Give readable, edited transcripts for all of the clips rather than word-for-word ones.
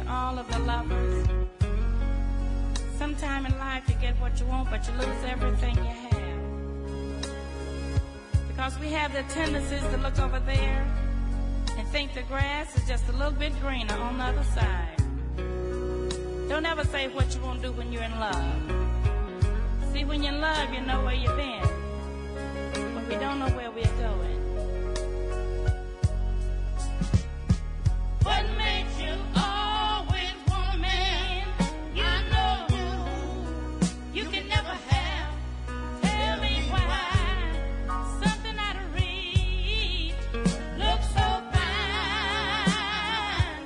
all of the lovers. Sometime in life you get what you want, but you lose everything you have. Because we have the tendencies to look over there and think the grass is just a little bit greener on the other side. Don't ever say what you won't do when you're in love. See, when you're in love, you know where you've been, but we don't know where we're going. What makes you always want a man? I know you can never have. Tell me why. Something out of reach looks so fine.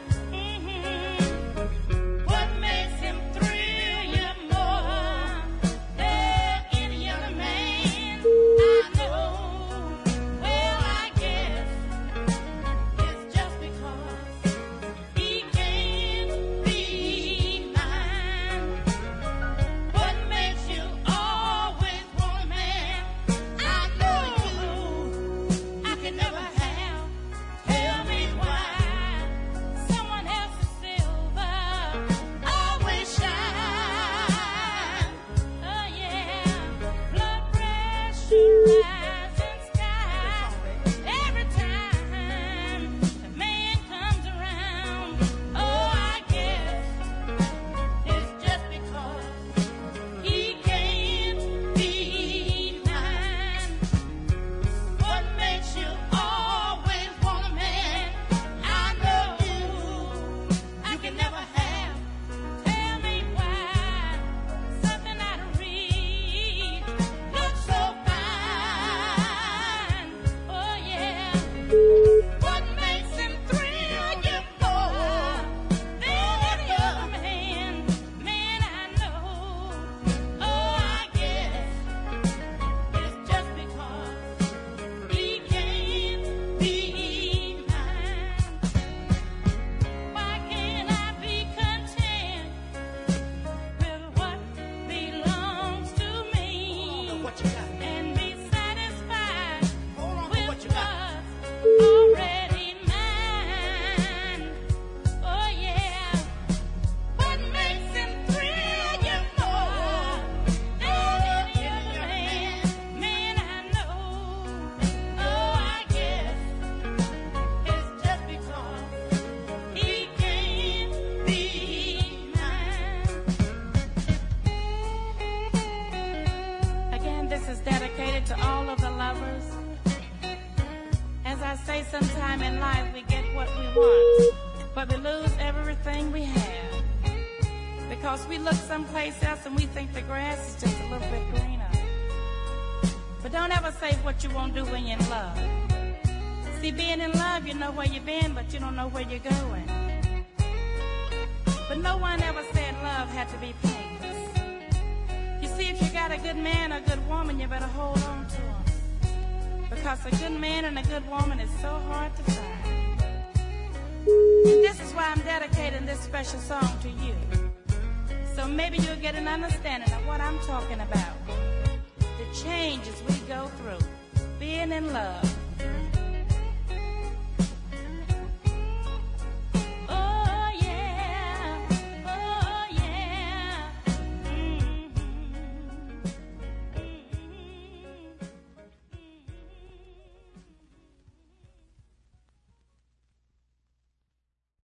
What makes him thrill you more than any other man? I know. Well, I guess it's just because he can't be mine. What makes you always want a man? I know I can never have. Tell me why. Someone else's silver always shine. Oh yeah, blood pressure rising sky. Every time the man comes around, oh I guess it's just because he can't be mine. What makes you always want a man? I know I can never have. Tell me why. Something out of reach looks so fine. Oh yeah. What makes him thrill you more than any other man? Man, I know. Oh, I guess it's just because he can't be mine. Why can't I be content with what belongs to me and be satisfied with what's already mine? Oh yeah. What makes him thrill you more than any other man? Man, I know. Oh, I guess it's just because he can't be mine. Again, this is dedicated to all of the lovers. As I say, sometime in life we get what we want, but we lose everything we have. Because we look someplace else and we think the grass is just a little bit greener. But don't ever say what you won't do when you're in love. See, being in love, you know where you've been, but you don't know where you're going. But no one ever said love had to be painless. You see, if you got a good man or a good woman, you better hold on to them. Because a good man and a good woman is so hard to find. And this is why I'm dedicating this special song to you. So maybe you'll get an understanding of what I'm talking about. The changes we go through, being in love.